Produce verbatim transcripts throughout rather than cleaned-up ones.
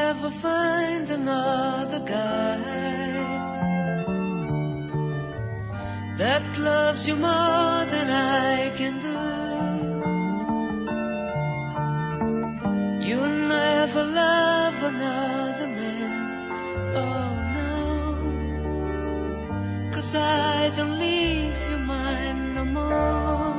never find another guy that loves you more than I can do. You'll never love another man, oh no, 'cause I don't leave you mine no more.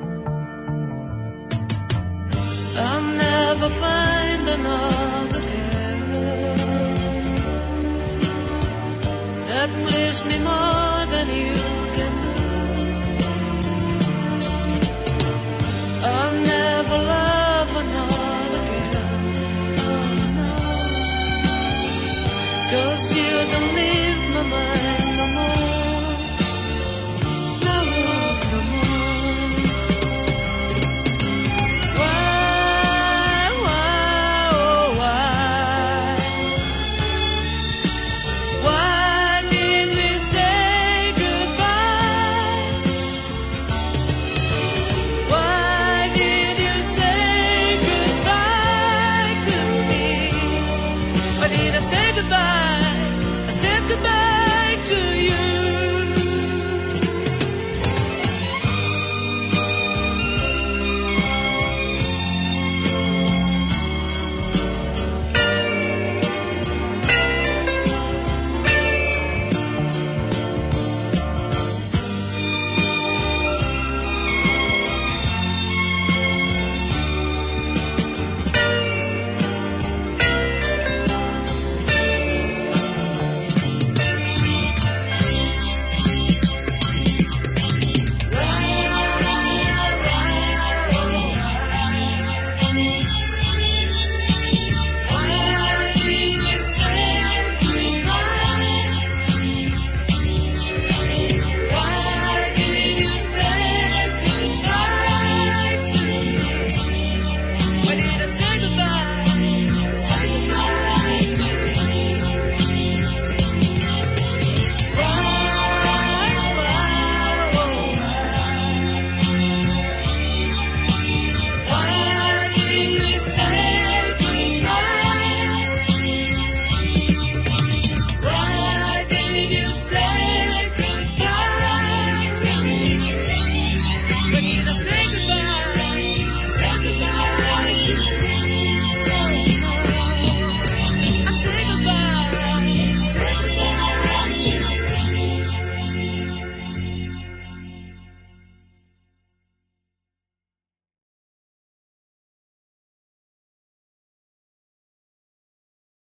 I'll never find another girl that please me more than you can do. I'll never love another girl, oh no, 'cause you don't leave my mind no more, no, no more. Why, why, oh why? Why did we say goodbye? Why did you say goodbye to me? Why did I say goodbye? I said goodbye.